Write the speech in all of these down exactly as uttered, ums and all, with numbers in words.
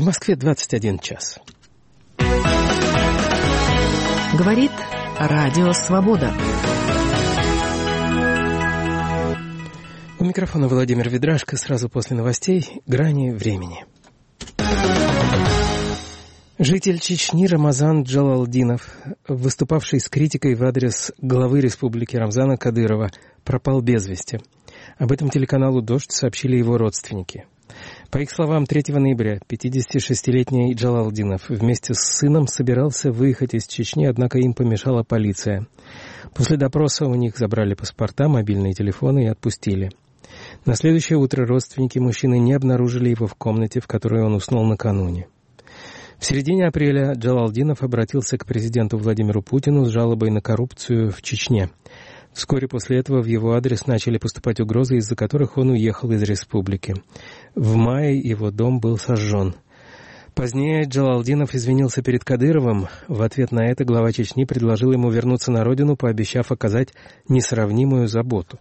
Москве двадцать один час. Говорит Радио Свобода. У микрофона Владимир Ведрашко. Сразу после новостей «Грани времени». Житель Чечни Рамазан Джалалдинов, выступавший с критикой в адрес главы республики Рамзана Кадырова, пропал без вести. Об этом телеканалу «Дождь» сообщили его родственники. По их словам, третьего ноября пятидесятишестилетний Джалалдинов вместе с сыном собирался выехать из Чечни, однако им помешала полиция. После допроса у них забрали паспорта, мобильные телефоны и отпустили. На следующее утро родственники мужчины не обнаружили его в комнате, в которой он уснул накануне. В середине апреля Джалалдинов обратился к президенту Владимиру Путину с жалобой на коррупцию в Чечне. Вскоре после этого в его адрес начали поступать угрозы, из-за которых он уехал из республики. В мае его дом был сожжен. Позднее Джалалдинов извинился перед Кадыровым. В ответ на это глава Чечни предложил ему вернуться на родину, пообещав оказать несравнимую заботу.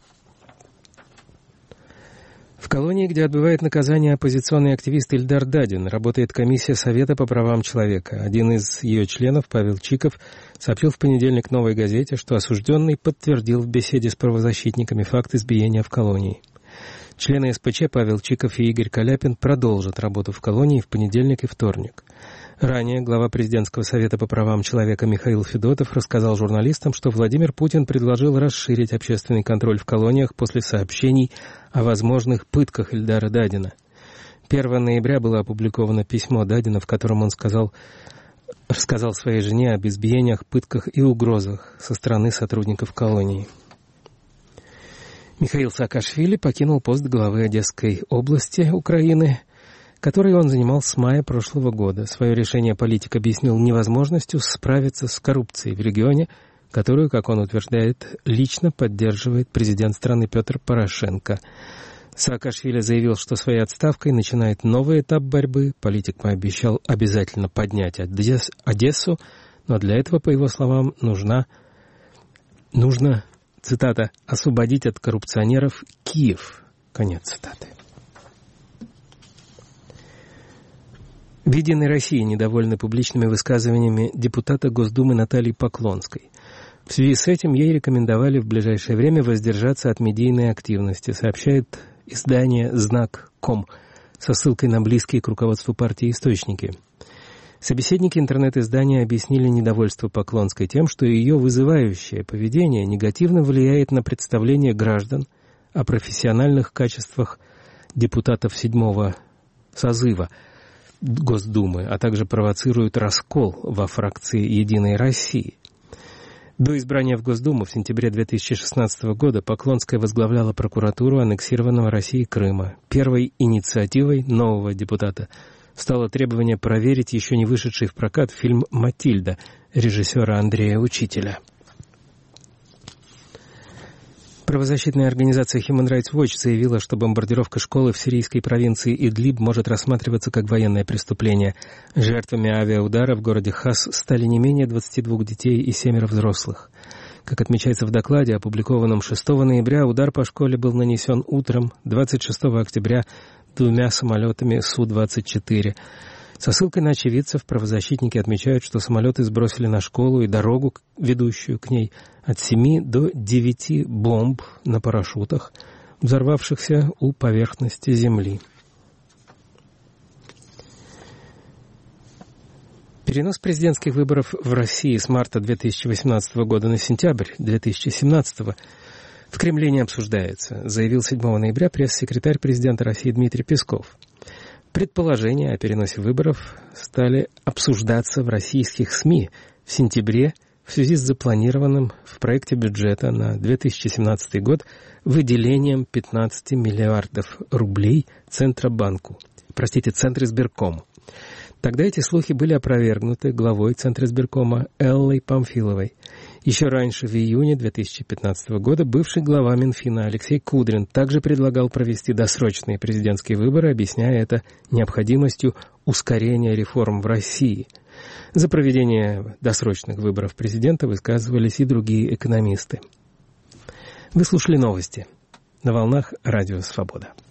В колонии, где отбывает наказание оппозиционный активист Ильдар Дадин, работает комиссия Совета по правам человека. Один из ее членов, Павел Чиков, сообщил в понедельник «Новой газете», что осужденный подтвердил в беседе с правозащитниками факт избиения в колонии. Члены эс пэ че Павел Чиков и Игорь Каляпин продолжат работу в колонии в понедельник и вторник. Ранее глава президентского совета по правам человека Михаил Федотов рассказал журналистам, что Владимир Путин предложил расширить общественный контроль в колониях после сообщений о возможных пытках Ильдара Дадина. первого ноября было опубликовано письмо Дадина, в котором он сказал, рассказал своей жене об избиениях, пытках и угрозах со стороны сотрудников колонии. Михаил Саакашвили покинул пост главы Одесской области Украины, который он занимал с мая прошлого года. Свое решение политик объяснил невозможностью справиться с коррупцией в регионе, которую, как он утверждает, лично поддерживает президент страны Петр Порошенко. Саакашвили заявил, что своей отставкой начинает новый этап борьбы. Политик пообещал обязательно поднять Одессу, но для этого, по его словам, нужна, нужно, цитата, «освободить от коррупционеров Киев». Конец цитаты. В «Единой России» недовольны публичными высказываниями депутата Госдумы Натальи Поклонской. В связи с этим ей рекомендовали в ближайшее время воздержаться от медийной активности, сообщает издание знак точка ком со ссылкой на близкие к руководству партии источники. Собеседники интернет-издания объяснили недовольство Поклонской тем, что ее вызывающее поведение негативно влияет на представление граждан о профессиональных качествах депутатов седьмого созыва Госдумы, а также провоцирует раскол во фракции «Единой России». До избрания в Госдуму в сентябре две тысячи шестнадцатого года Поклонская возглавляла прокуратуру аннексированного Россией Крыма. Первой инициативой нового депутата стало требование проверить еще не вышедший в прокат фильм «Матильда» режиссера Андрея Учителя. Правозащитная организация Human Rights Watch заявила, что бомбардировка школы в сирийской провинции Идлиб может рассматриваться как военное преступление. Жертвами авиаудара в городе Хас стали не менее двадцати двух детей и семеро взрослых. Как отмечается в докладе, опубликованном шестого ноября, удар по школе был нанесен утром двадцать шестого октября двумя самолетами Су двадцать четыре. Со ссылкой на очевидцев правозащитники отмечают, что самолеты сбросили на школу и дорогу, ведущую к ней, от семи до девяти бомб на парашютах, взорвавшихся у поверхности земли. Перенос президентских выборов в России с марта две тысячи восемнадцатого года на сентябрь две тысячи семнадцатого в Кремле не обсуждается, заявил седьмого ноября пресс-секретарь президента России Дмитрий Песков. Предположения о переносе выборов стали обсуждаться в российских СМИ в сентябре в связи с запланированным в проекте бюджета на две тысячи семнадцатый год выделением пятнадцати миллиардов рублей Центробанку, простите, Центризбиркому. Тогда эти слухи были опровергнуты главой Центризбиркома Эллой Памфиловой. Еще раньше, в июне две тысячи пятнадцатого года, бывший глава Минфина Алексей Кудрин также предлагал провести досрочные президентские выборы, объясняя это необходимостью ускорения реформ в России. За проведение досрочных выборов президента высказывались и другие экономисты. Вы слушали новости на волнах Радио Свобода.